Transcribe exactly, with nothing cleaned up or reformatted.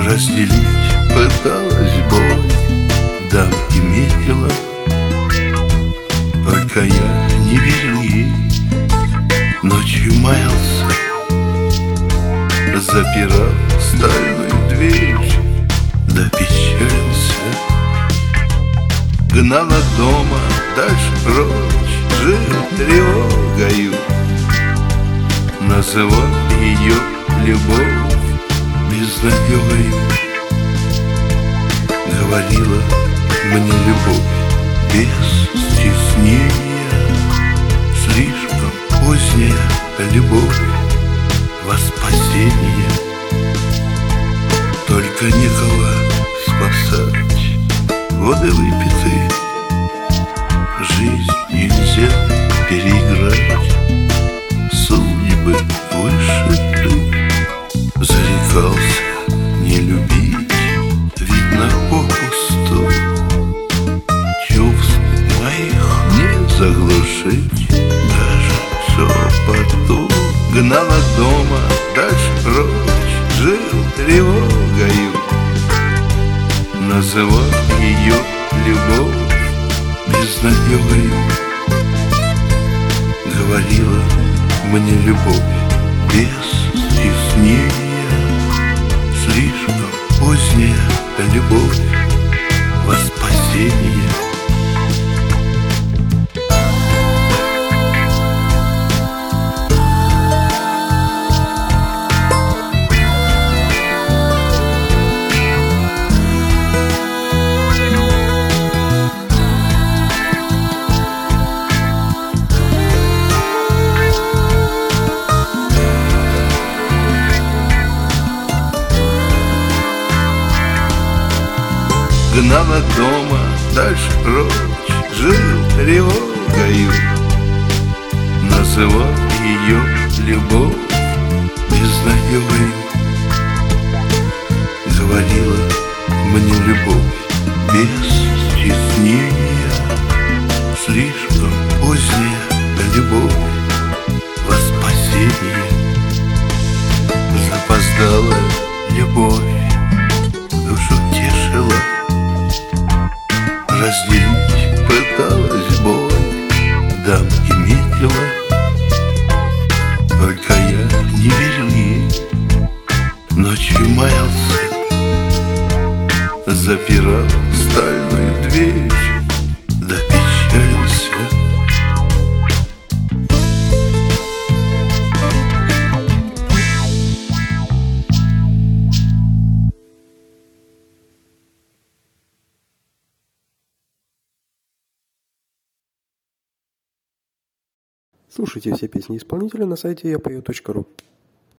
Разделить пыталась боль, да и метила. Только я не верил ей, ночью маялся, запирал стальную дверь, да печалился. Гнал от дома дальше прочь, жил тревогою, называл ее любовь безнадегою. Говорила мне любовь без стеснения, слишком поздняя любовь во спасение. Только некого спасать, воды выпиты, жизнь нельзя переиграть, судьбы вышиты. Зарекался не любить, видно попусту, чувств моих не заглушить даже шепоту. Гнал от дома дальше прочь, жил тревогою, называл ее любовь безнадегою. Говорила мне любовь без стеснения, слишком поздняя любовь во спасение. Гнал от дома дальше прочь, жил тревогою, называл ее любовь безнадегою. Говорила мне любовь без стеснения, слишком поздняя любовь во спасение. Запоздалая любовь душу тешила, разделить пыталась боль, да и метила. Только я не верил ей, ночью маялся, запирал стальную дверь, да печалился. Слушайте все песни исполнителя на сайте я пою точка ру.